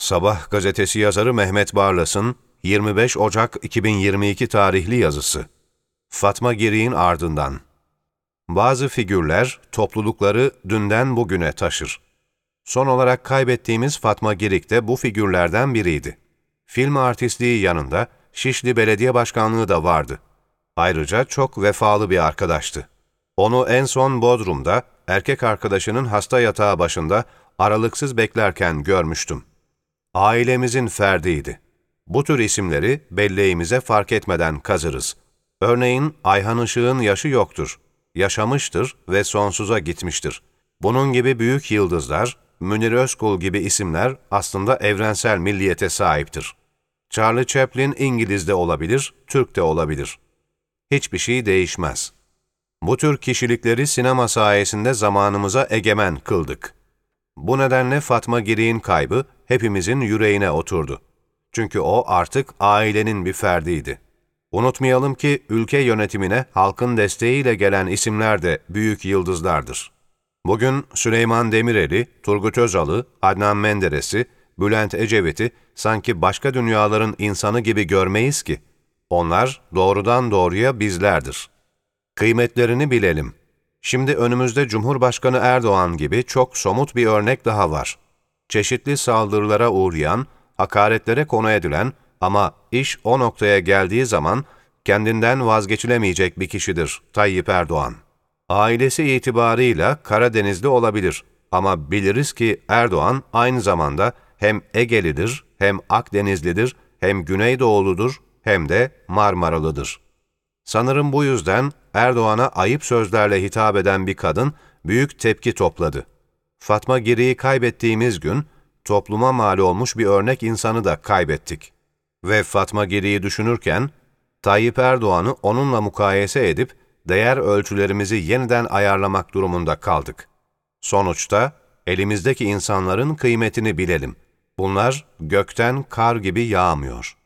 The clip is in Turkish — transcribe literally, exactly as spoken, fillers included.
Sabah gazetesi yazarı Mehmet Barlas'ın yirmi beş Ocak iki bin yirmi iki tarihli yazısı. Fatma Girik'in ardından. Bazı figürler toplulukları dünden bugüne taşır. Son olarak kaybettiğimiz Fatma Girik de bu figürlerden biriydi. Film artistliği yanında Şişli Belediye Başkanlığı da vardı. Ayrıca çok vefalı bir arkadaştı. Onu en son Bodrum'da erkek arkadaşının hasta yatağı başında aralıksız beklerken görmüştüm. Ailemizin ferdiydi. Bu tür isimleri belleğimize fark etmeden kazırız. Örneğin Ayhan Işık'ın yaşı yoktur. Yaşamıştır ve sonsuza gitmiştir. Bunun gibi büyük yıldızlar, Münir Özkul gibi isimler aslında evrensel milliyete sahiptir. Charlie Chaplin İngiliz de olabilir, Türk de olabilir. Hiçbir şey değişmez. Bu tür kişilikleri sinema sayesinde zamanımıza egemen kıldık. Bu nedenle Fatma Girik'in kaybı hepimizin yüreğine oturdu. Çünkü o artık ailenin bir ferdiydi. Unutmayalım ki ülke yönetimine halkın desteğiyle gelen isimler de büyük yıldızlardır. Bugün Süleyman Demirel'i, Turgut Özal'ı, Adnan Menderes'i, Bülent Ecevit'i sanki başka dünyaların insanı gibi görmeyiz ki. Onlar doğrudan doğruya bizlerdir. Kıymetlerini bilelim. Şimdi önümüzde Cumhurbaşkanı Erdoğan gibi çok somut bir örnek daha var. Çeşitli saldırılara uğrayan, hakaretlere konu edilen ama iş o noktaya geldiği zaman kendinden vazgeçilemeyecek bir kişidir Tayyip Erdoğan. Ailesi itibarıyla Karadenizli olabilir ama biliriz ki Erdoğan aynı zamanda hem Egelidir, hem Akdenizlidir, hem Güneydoğuludur, hem de Marmaralıdır. Sanırım bu yüzden Erdoğan'a ayıp sözlerle hitap eden bir kadın büyük tepki topladı. Fatma Girik'i kaybettiğimiz gün topluma mal olmuş bir örnek insanı da kaybettik. Ve Fatma Girik'i düşünürken Tayyip Erdoğan'ı onunla mukayese edip değer ölçülerimizi yeniden ayarlamak durumunda kaldık. Sonuçta elimizdeki insanların kıymetini bilelim. Bunlar gökten kar gibi yağmıyor.